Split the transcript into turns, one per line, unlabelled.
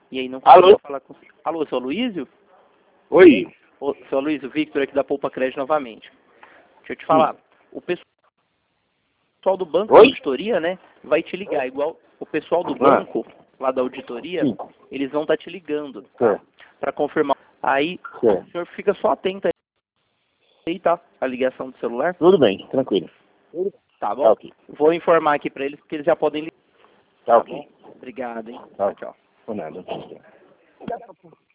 E aí não
Alô?
conseguiu falar com... Alô, seu Aloysio?
Oi.
Ô, seu Aloysio, Victor aqui da Poupa Crédito novamente. Deixa eu te falar. O pessoal do banco da
Oi?
auditoria, né, vai te ligar. Igual o pessoal do
Ah.
banco, lá da auditoria,
Sim.
eles vão estar te ligando, tá?
Certo.
Pra confirmar. Aí,
Certo.
o senhor fica só atento aí, tá? A ligação do celular.
Tudo bem, tranquilo.
Tá bom?
Tá ok.
Vou informar aqui pra eles, porque eles já podem ligar.
Tá
Tá
ok.
bom? Obrigado, hein?
Tá.
Tchau, tchau.
Por nada.